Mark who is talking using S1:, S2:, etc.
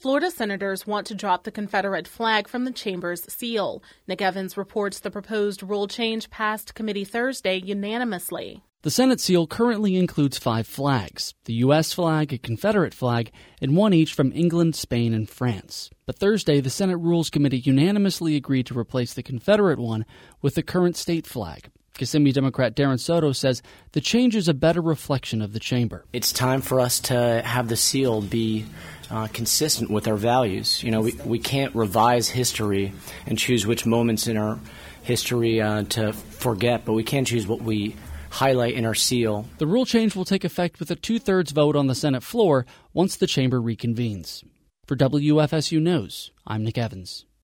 S1: Florida senators want to drop the Confederate flag from the chamber's seal. Nick Evans reports the proposed rule change passed committee Thursday unanimously.
S2: The Senate seal currently includes 5 flags, the U.S. flag, a Confederate flag, and one each from England, Spain, and France. But Thursday, the Senate Rules Committee unanimously agreed to replace the Confederate one with the current state flag. Kissimmee Democrat Darren Soto says the change is a better reflection of the chamber.
S3: It's time for us to have the seal be consistent with our values. We can't revise history and choose which moments in our history to forget, but we can choose what we highlight in our seal.
S2: The rule change will take effect with a 2/3 vote on the Senate floor once the chamber reconvenes. For WFSU News, I'm Nick Evans.